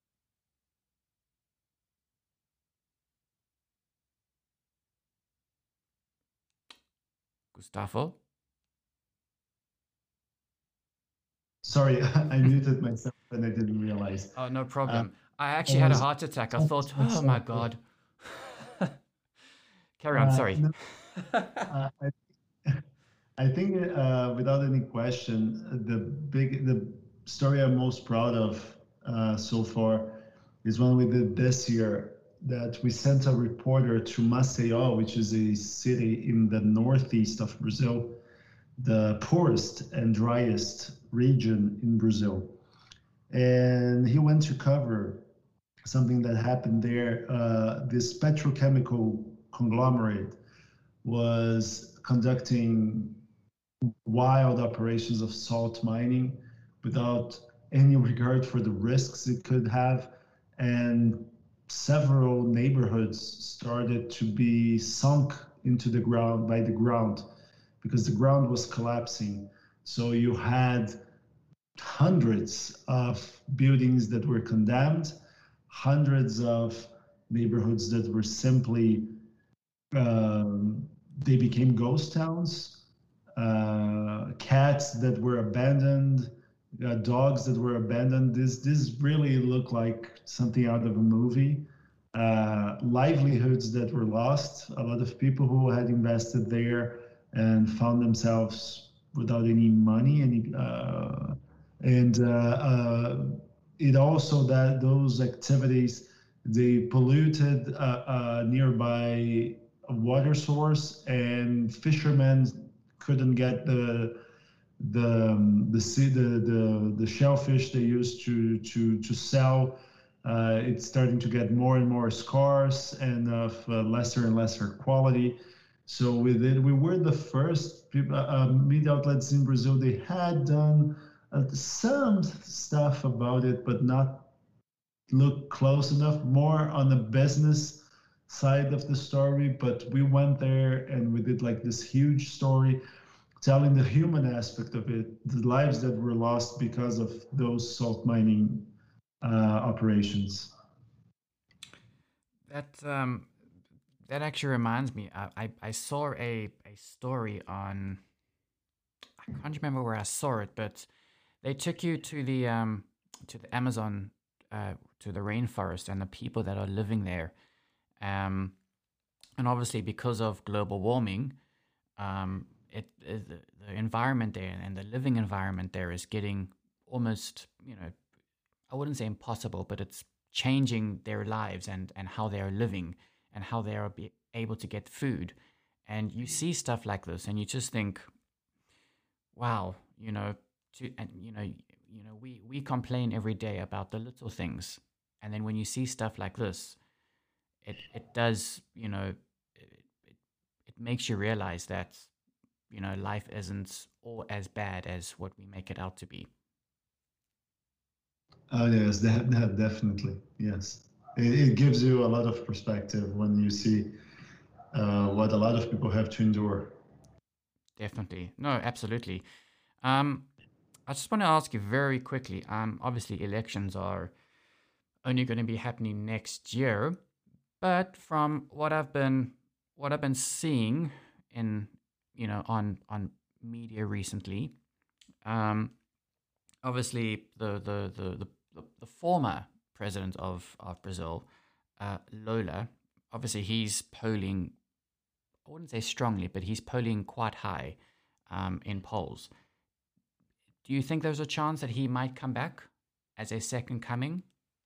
Gustavo? Sorry, I muted myself and I didn't realize. Oh, no problem. Uh, I actually had a heart attack. I thought, oh my God. Carry on, uh, sorry. No, uh, I, I think, uh, without any question, the big, the story I'm most proud of uh, so far is one we did this year that we sent a reporter to Maceió, which is a city in the northeast of Brazil, the poorest and driest region in Brazil. And he went to cover something that happened there. Uh, this petrochemical conglomerate was conducting wild operations of salt mining without any regard for the risks it could have. And several neighborhoods started to be sunk into the ground by the ground because the ground was collapsing. So you had hundreds of buildings that were condemned, hundreds of neighborhoods that were simply, um, they became ghost towns, uh, cats that were abandoned, uh, dogs that were abandoned. This, this really looked like something out of a movie. Uh, livelihoods that were lost, a lot of people who had invested there and found themselves without any money, any, uh, and uh, uh, it also, that those activities, they polluted a, a nearby water source, and fishermen couldn't get the the um, the, the the the shellfish they used to to to sell. Uh, it's starting to get more and more scarce and of uh, lesser and lesser quality. So with it, we were the first people, uh, media outlets in Brazil. They had done uh, some stuff about it, but not look close enough, more on the business side of the story. But we went there and we did like this huge story telling the human aspect of it, the lives that were lost because of those salt mining uh, operations. That um, that actually reminds me. I, I, I saw a, a story on. I can't remember where I saw it, but they took you to the um to the Amazon, uh, to the rainforest and the people that are living there, um, and obviously because of global warming, um, it, it the, the environment there and the living environment there is getting almost, you know, I wouldn't say impossible, but it's changing their lives and, and how they are living and how they are be able to get food. And you see stuff like this and you just think, wow, you know, to, and you know, you know, we, we complain every day about the little things. And then when you see stuff like this, it, it does, you know, it, it, it makes you realize that, you know, life isn't all as bad as what we make it out to be. Oh yes, that, that definitely, yes. It, it gives you a lot of perspective when you see uh, what a lot of people have to endure. Definitely. No, absolutely. Um, I just want to ask you very quickly, um, obviously elections are only going to be happening next year, but from what I've been what I've been seeing in, you know, on on media recently, um, obviously the the the the, the, the former president of of Brazil, uh, Lula, obviously he's polling, I wouldn't say strongly, but he's polling quite high um, in polls. Do you think there's a chance that he might come back as a second coming?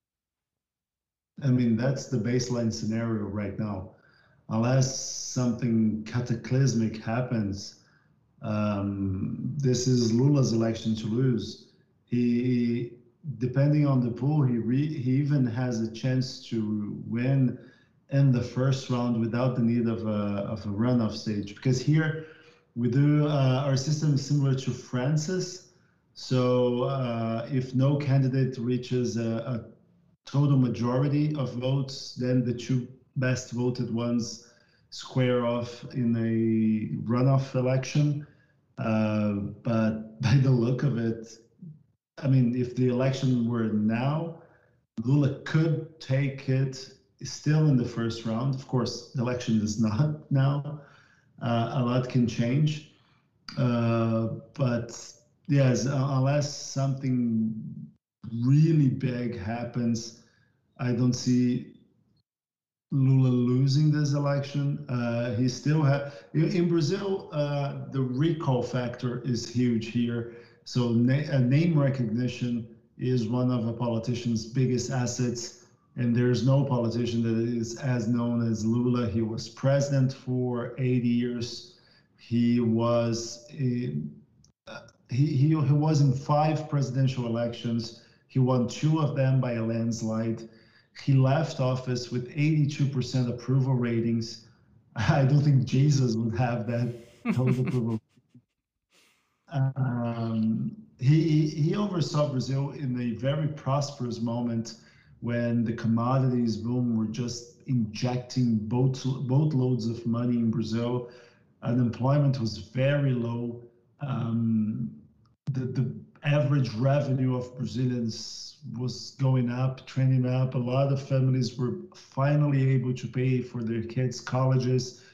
I mean, that's the baseline scenario right now. Unless something cataclysmic happens, um, this is Lula's election to lose. He, depending on the poll, he re, he even has a chance to win in the first round without the need of a of a runoff stage. Because here we do uh, our system is similar to France's. So uh, if no candidate reaches a, a total majority of votes, then the two best voted ones square off in a runoff election. Uh, but by the look of it, I mean, if the election were now, Lula could take it still in the first round. Of course, the election is not now. Uh, a lot can change. Uh, but yes, unless something really big happens, I don't see Lula losing this election. Uh, he still have in, in Brazil. Uh, the recall factor is huge here. So na- uh, name recognition is one of a politician's biggest assets And there's no politician that is as known as Lula. He was president for eight years. He was a, uh, he, he he was in five presidential elections. He won two of them by a landslide. He left office with eighty-two percent approval ratings. I don't think Jesus would have that total approval. Um, he he oversaw Brazil in a very prosperous moment when the commodities boom were just injecting boat boatloads of money in Brazil. Unemployment was very low. Um, the the average revenue of Brazilians was going up, trending up. A lot of families were finally able to pay for their kids' colleges.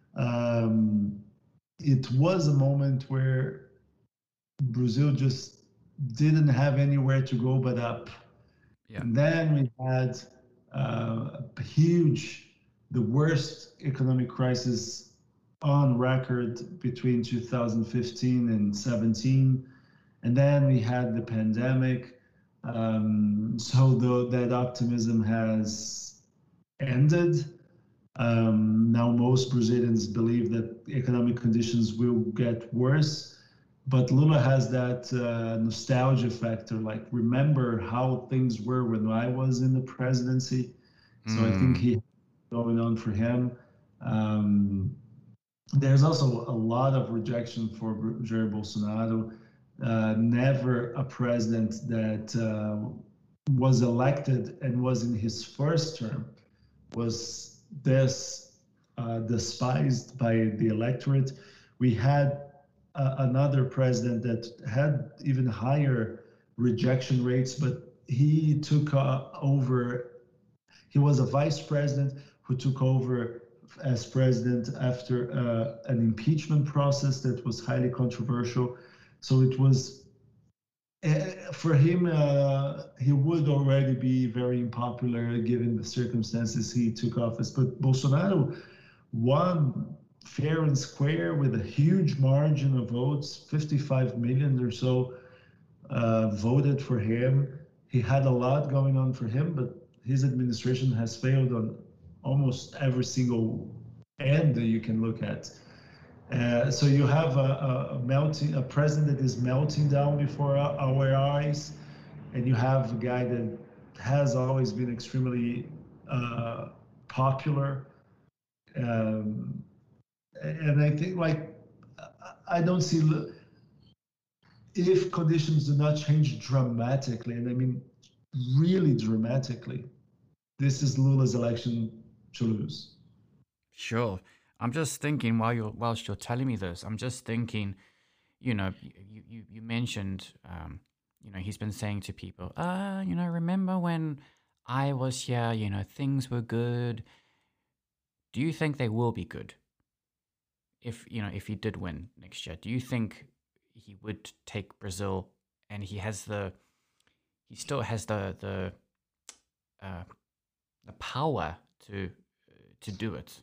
Um, it was a moment where Brazil just didn't have anywhere to go but up. Yeah. And then we had uh, a huge, the worst economic crisis on record between two thousand fifteen and seventeen. And then we had the pandemic. Um, so the, that optimism has ended. Um, now most Brazilians believe that economic conditions will get worse. But Lula has that uh, nostalgia factor, like remember how things were when I was in the presidency. So mm. I think he going on for him. Um, there's also a lot of rejection for Jair Bolsonaro. Uh, never a president that uh, was elected and was in his first term was this uh, despised by the electorate. We had uh, another president that had even higher rejection rates, but he took uh, over. He was a vice president who took over as president after uh, an impeachment process that was highly controversial. So it was, uh, for him, uh, he would already be very unpopular given the circumstances he took office. But Bolsonaro won fair and square with a huge margin of votes, fifty-five million or so uh, voted for him. He had a lot going on for him, but his administration has failed on almost every single end that you can look at. Uh, so you have a, a melting, a president that is melting down before our, our eyes, and you have a guy that has always been extremely uh, popular. Um, and I think, like, I don't see, if conditions do not change dramatically, and I mean really dramatically, this is Lula's election to lose. Sure. I'm just thinking while you're whilst you're telling me this, I'm just thinking, you know, you you, you mentioned, um, you know, he's been saying to people, ah, you know, remember when I was here, you know, things were good. Do you think they will be good? If, you know, if he did win next year, do you think he would take Brazil, and he has the, he still has the, the, uh, the power to, to do it?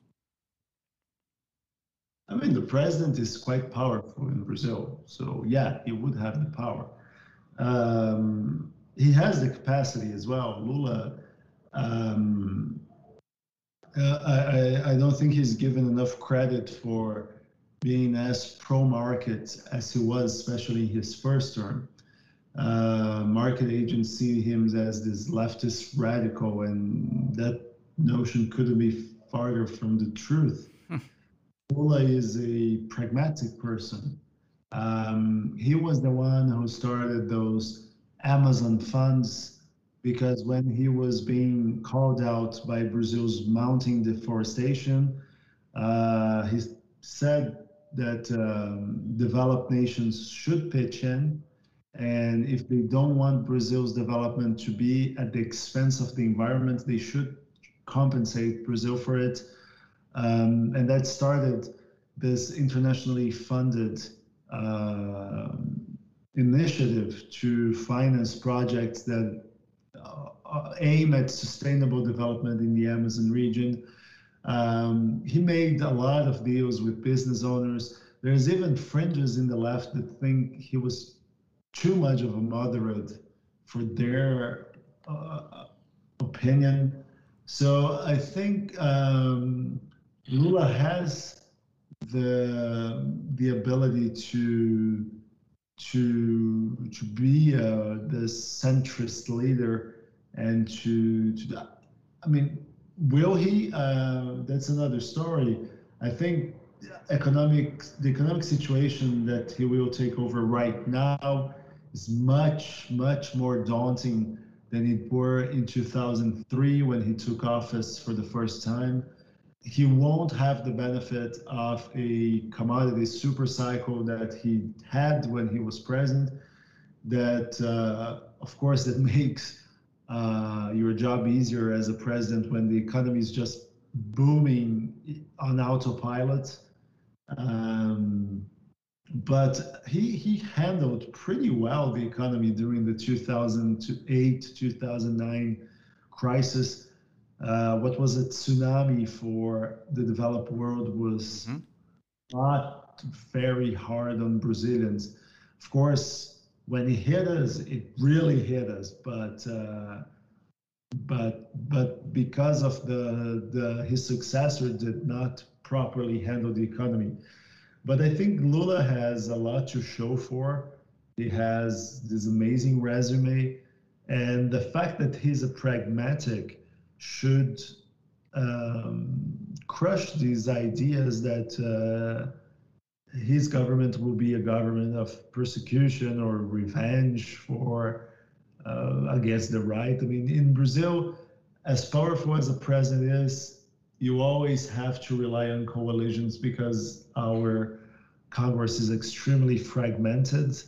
I mean, the president is quite powerful in Brazil, so yeah, he would have the power. Um, he has the capacity as well. Lula, um, uh, I, I don't think he's given enough credit for being as pro-market as he was, especially in his first term. Uh, market agents see him as this leftist radical, and that notion couldn't be farther from the truth. Lula is a pragmatic person. Um, he was the one who started those Amazon funds, because when he was being called out by Brazil's mounting deforestation, uh, he said that um, developed nations should pitch in, and if they don't want Brazil's development to be at the expense of the environment, they should compensate Brazil for it. Um, and that started this internationally funded uh, initiative to finance projects that uh, aim at sustainable development in the Amazon region. Um, he made a lot of deals with business owners. There's even fringes in the left that think he was too much of a moderate for their uh, opinion. So I think um, Lula has the the ability to to to be uh, the centrist leader and to to I mean, will he? Uh, that's another story. I think economic the economic situation that he will take over right now is much much more daunting than it were in two thousand three when he took office for the first time. He won't have the benefit of a commodity super cycle that he had when he was president. That, uh, of course, that makes uh, your job easier as a president when the economy is just booming on autopilot. Um, but he he handled pretty well the economy during the two thousand eight, two thousand nine crisis. Uh, what was a tsunami for the developed world was mm-hmm. not very hard on Brazilians. Of course, when it hit us, it really hit us. But uh, but but because of the the his successor did not properly handle the economy. But I think Lula has a lot to show for. He has this amazing resume, and the fact that he's a pragmatic should um, crush these ideas that uh, his government will be a government of persecution or revenge for uh, against the right. I mean, in Brazil, as powerful as a president is, you always have to rely on coalitions because our Congress is extremely fragmented.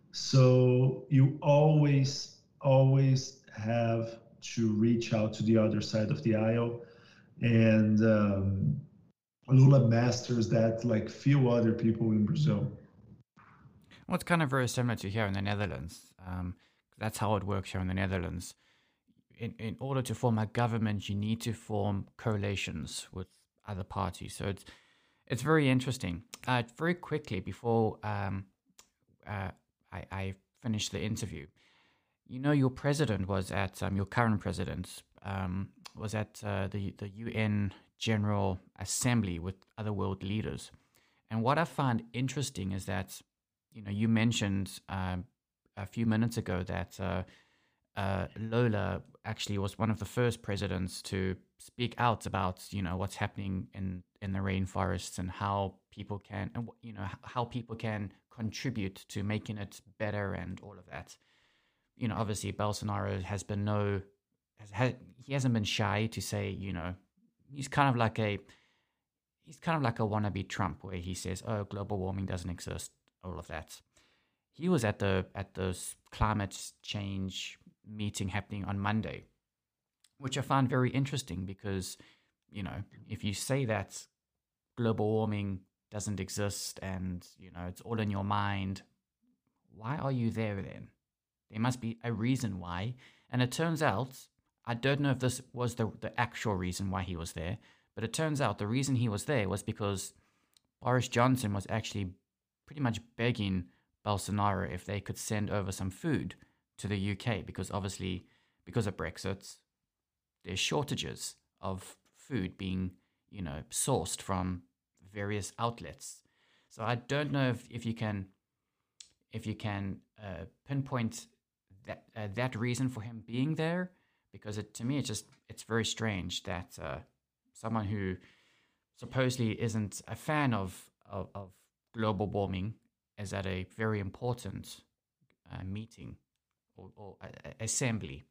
So you always, always have to reach out to the other side of the aisle. And um, Lula masters that like few other people in Brazil. Well, it's kind of very similar to here in the Netherlands. Um, that's how it works here in the Netherlands. In, in order to form a government, you need to form coalitions with other parties. So it's it's very interesting. Uh, very quickly, before um, uh, I, I finish the interview, you know, your president was at, um, your current president um, was at uh, the, the U N General Assembly with other world leaders. And what I find interesting is that, you know, you mentioned um, a few minutes ago that uh, uh, Lula actually was one of the first presidents to speak out about, you know, what's happening in, in the rainforests and how people can, and you know, how people can contribute to making it better and all of that. You know, obviously Bolsonaro has been no, has, has, he hasn't been shy to say, you know, he's kind of like a, he's kind of like a wannabe Trump, where he says, oh, global warming doesn't exist, all of that. He was at the at the climate change meeting happening on Monday, which I found very interesting because, you know, if you say that global warming doesn't exist and, you know, it's all in your mind, why are you there then? There must be a reason why. And it turns out, I don't know if this was the, the actual reason why he was there, but it turns out the reason he was there was because Boris Johnson was actually pretty much begging Bolsonaro if they could send over some food to the U K, because obviously, because of Brexit, there's shortages of food being, you know, sourced from various outlets. So I don't know if, if you can, if you can uh, pinpoint that uh, that reason for him being there, because it, to me, it's just, it's very strange that uh, someone who supposedly isn't a fan of, of, of global warming is at a very important uh, meeting or, or uh, assembly.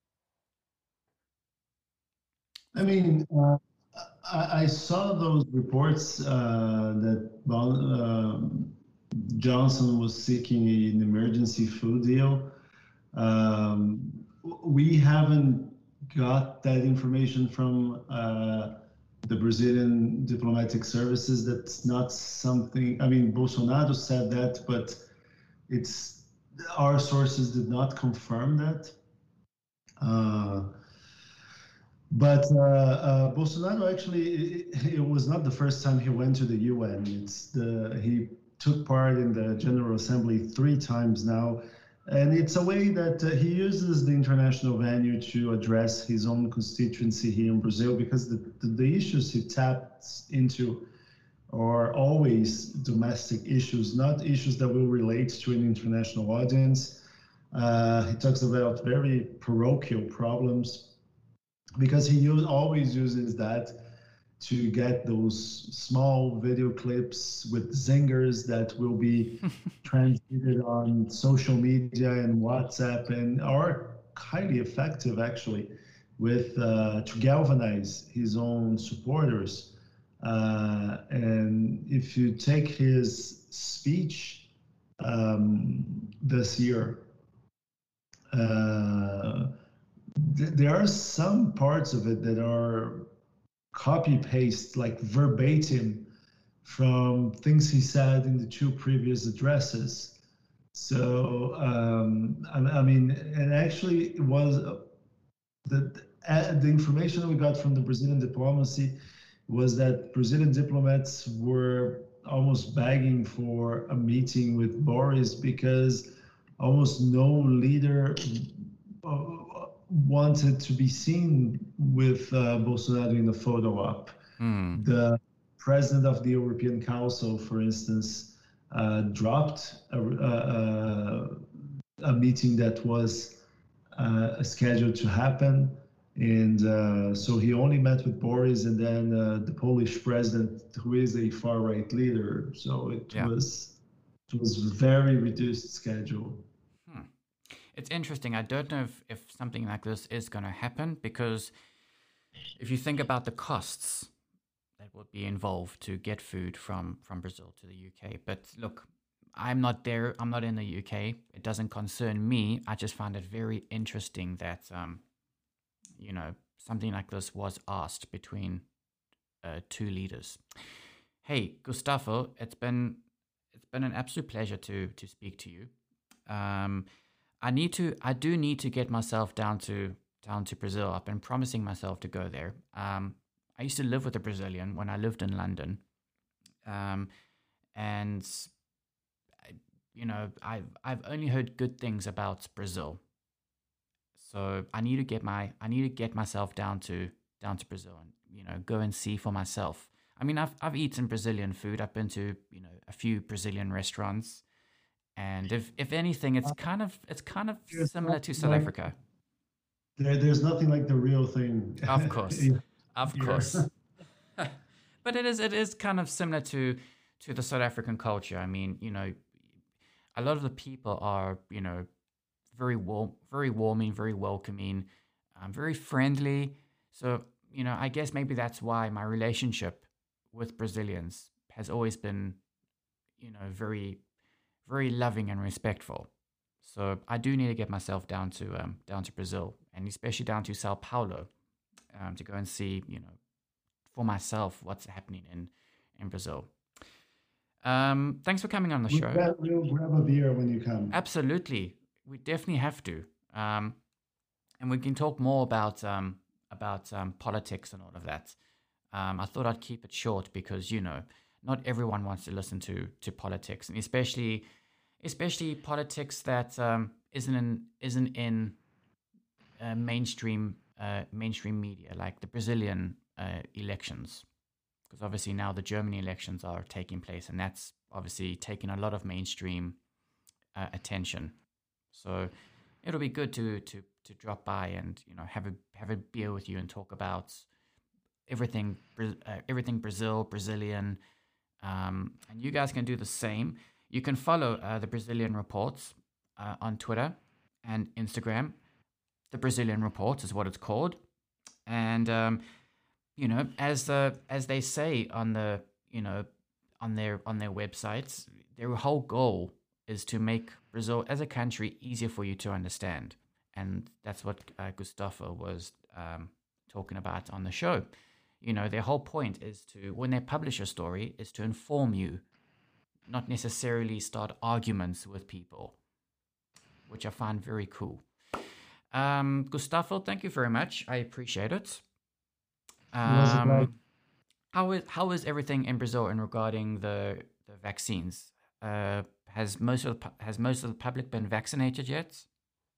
I mean, uh, I, I saw those reports uh, that uh, Johnson was seeking an emergency food deal. Um, we haven't got that information from uh, the Brazilian diplomatic services. That's not something, I mean, Bolsonaro said that, but it's, our sources did not confirm that. Uh, But uh, uh, Bolsonaro actually, it, it was not the first time he went to the U N. It's the he took part in the General Assembly three times now, And it's a way that uh, he uses the international venue to address his own constituency here in Brazil, because the, the, the issues he taps into are always domestic issues, not issues that will relate to an international audience. Uh, he talks about very parochial problems, because he use, always uses that to get those small video clips with zingers that will be transmitted on social media and WhatsApp, and are highly effective actually with uh, to galvanize his own supporters. Uh, and if you take his speech um, this year, uh, th- there are some parts of it that are copy paste, like verbatim, from things he said in the two previous addresses. So um, I, I mean, and actually, it was uh, the uh, the information we got from the Brazilian diplomacy was that Brazilian diplomats were almost begging for a meeting with Boris, because almost no leader uh, wanted to be seen with uh, Bolsonaro in the photo op. Mm. The president of the European Council, for instance, uh, dropped a, a, a meeting that was uh, scheduled to happen. And uh, so he only met with Boris and then uh, the Polish president, who is a far-right leader. So it Yeah. was it was very reduced schedule. Hmm. It's interesting. I don't know if, if something like this is going to happen, because if you think about the costs that would be involved to get food from, from Brazil to the U K. But look, I'm not there. I'm not in the U K. It doesn't concern me. I just find it very interesting that, um, you know, something like this was asked between uh, two leaders. Hey, Gustavo, it's been it's been an absolute pleasure to to speak to you. Um, I need to. I do need to get myself down to down to Brazil. I've been promising myself to go there. Um, I used to live with a Brazilian when I lived in London, um, and I, you know, I've I've only heard good things about Brazil. So I need to get my I need to get myself down to down to Brazil and, you know, go and see for myself. I mean, I've I've eaten Brazilian food. I've been to, you know, a few Brazilian restaurants. And if, if anything, it's kind of it's kind of There's similar to nothing South like- Africa. There, there's nothing like the real thing. Of course, of Yeah. course. But it is it is kind of similar to to the South African culture. I mean, you know, a lot of the people are, you know, very warm, very warming, very welcoming, um, very friendly. So, you know, I guess maybe that's why my relationship with Brazilians has always been, you know, very, very loving and respectful. So I do need to get myself down to um, down to Brazil, and especially down to Sao Paulo, um, to go and see, you know, for myself what's happening in in Brazil. Um, thanks for coming on the We'll show. grab, we'll grab a beer when you come. Absolutely, we definitely have to, um, and we can talk more about um, about um, politics and all of that. Um, I thought I'd keep it short because, you know, not everyone wants to listen to to politics, and especially especially politics that um, isn't in isn't in uh, mainstream uh, mainstream media, like the Brazilian uh, elections. Because obviously now the Germany elections are taking place, and that's obviously taking a lot of mainstream uh, attention. So it'll be good to to to drop by and, you know, have a have a beer with you and talk about everything Bra- uh, everything Brazil, Brazilian, um, and you guys can do the same. You can follow uh, the Brazilian Reports uh, on Twitter and Instagram. The Brazilian Reports is what it's called, and um, you know, as the as they say on the you know on their on their websites, their whole goal is to make Brazil as a country easier for you to understand, and that's what uh, Gustavo was um, talking about on the show. You know, their whole point is to, when they publish a story, is to inform you, not necessarily start arguments with people, which I find very cool. Um, Gustavo, thank you very much. I appreciate it. was a pleasure. Um, how is how is everything in Brazil in regarding the the vaccines? Uh, has most of the, pu- has most of the public been vaccinated yet?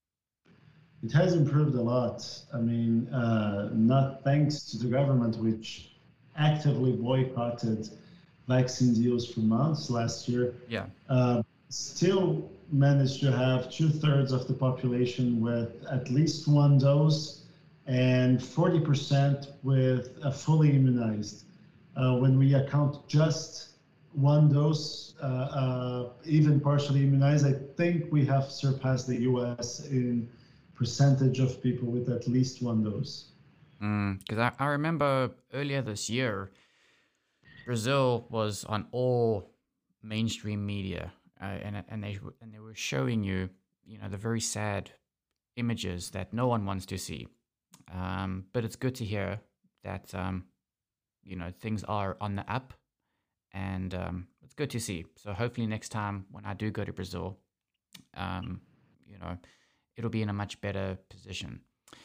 It has improved a lot. I mean, uh, not thanks to the government, which actively boycotted vaccine deals for months last year. Yeah. Uh, still managed to have two thirds of the population with at least one dose and forty percent with a fully immunized. Uh, when we account just one dose, uh, uh, even partially immunized, I think we have surpassed the U S in percentage of people with at least one dose. Because I, I remember earlier this year, Brazil was on all mainstream media, uh, and and they and they were showing you, you know, the very sad images that no one wants to see. Um, but it's good to hear that um, you know, things are on the up, and um, it's good to see. So hopefully next time when I do go to Brazil, um, you know, it'll be in a much better position.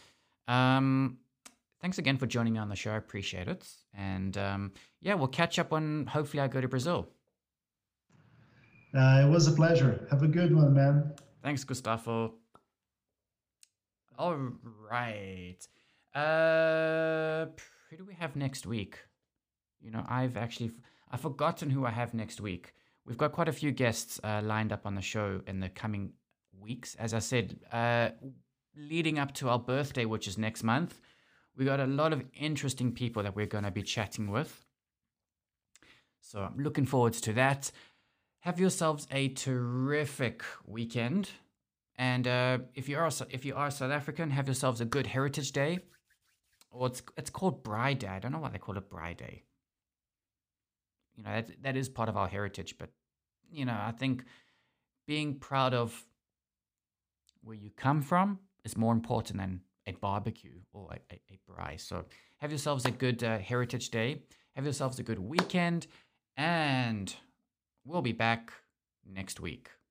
Um, thanks again for joining me on the show. I appreciate it. And um, yeah, we'll catch up when hopefully I go to Brazil. Uh, it was a pleasure. Have a good one, man. Thanks, Gustavo. All right. Uh, who do we have next week? You know, I've actually, I've forgotten who I have next week. We've got quite a few guests uh, lined up on the show in the coming weeks. As I said, uh, leading up to our birthday, which is next month, we got a lot of interesting people that we're going to be chatting with. So I'm looking forward to that. Have yourselves a terrific weekend. And uh, if you are if you are South African, have yourselves a good Heritage Day. Or it's it's called Braai Day. I don't know why they call it Braai Day. You know, that, that is part of our heritage. But, you know, I think being proud of where you come from is more important than a barbecue or a, a, a braai. So have yourselves a good uh, Heritage Day. Have yourselves a good weekend. And we'll be back next week.